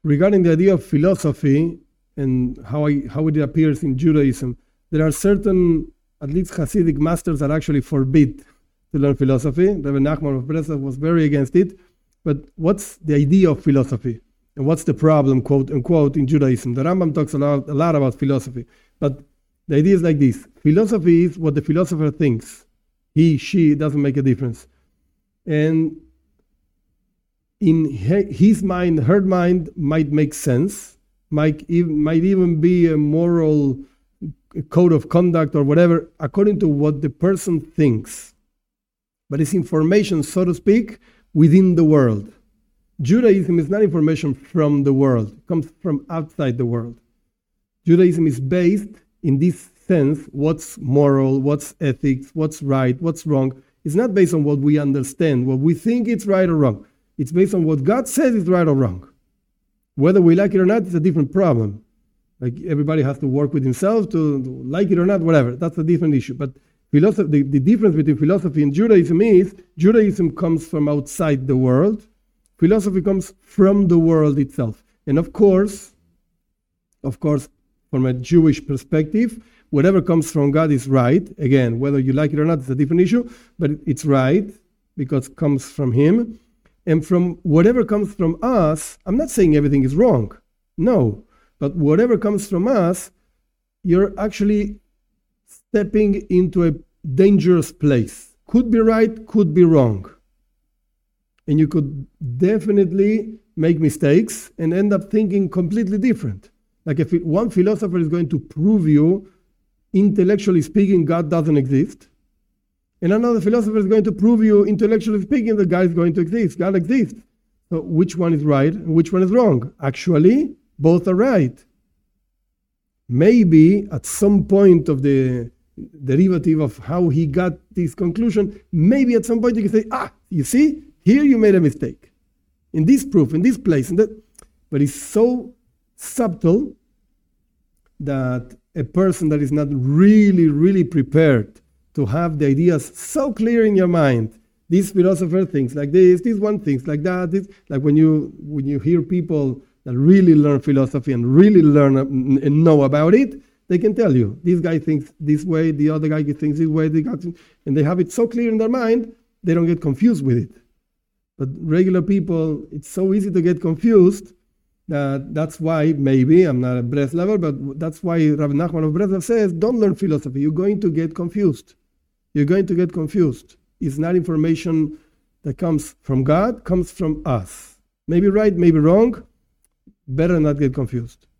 regarding the idea of philosophy and how it appears in Judaism, there are certain, at least Hasidic masters, that actually forbid to learn philosophy. Rabbi Nachman of Breslov was very against it. But what's the idea of philosophy? And what's the problem, quote unquote, in Judaism? The Rambam talks a lot about philosophy. But the idea is like this. Philosophy is what the philosopher thinks. He, she, it doesn't make a difference. And in his mind, her mind might make sense, might even be a moral code of conduct or whatever, according to what the person thinks. But it's information, so to speak, within the world. Judaism is not information from the world. It comes from outside the world. Judaism is based, in this sense, what's moral, what's ethics, what's right, what's wrong. It's not based on what we understand, what we think it's right or wrong. It's based on what God says is right or wrong. Whether we like it or not, it's a different problem. Like everybody has to work with himself to like it or not, whatever. That's a different issue. But philosophy, the difference between philosophy and Judaism is Judaism comes from outside the world. Philosophy comes from the world itself. And of course, from a Jewish perspective, whatever comes from God is right. Again, whether you like it or not, it's a different issue, but it's right because it comes from Him. And from whatever comes from us, I'm not saying everything is wrong. No. But whatever comes from us, you're actually stepping into a dangerous place. Could be right, could be wrong. And you could definitely make mistakes and end up thinking completely different. Like if one philosopher is going to prove you, intellectually speaking, God doesn't exist. And another philosopher is going to prove you, intellectually speaking, that God is going to exist. God exists. So which one is right and which one is wrong? Actually, both are right. Maybe at some point of the derivative of how he got this conclusion, maybe at some point you can say, you see, here you made a mistake. In this proof, in this place. In that. But it's so subtle that a person that is not really, really prepared to have the ideas so clear in your mind, this philosopher thinks like this one thinks like that. This, like when you hear people that really learn philosophy and really learn and know about it, they can tell you, this guy thinks this way, the other guy thinks this way, and they have it so clear in their mind, they don't get confused with it. But regular people, it's so easy to get confused that's why, maybe, I'm not a Breslover, but that's why Rabbi Nachman of Breslov says, don't learn philosophy, you're going to get confused. You're going to get confused. It's not information that comes from God, comes from us. Maybe right, maybe wrong, better not get confused.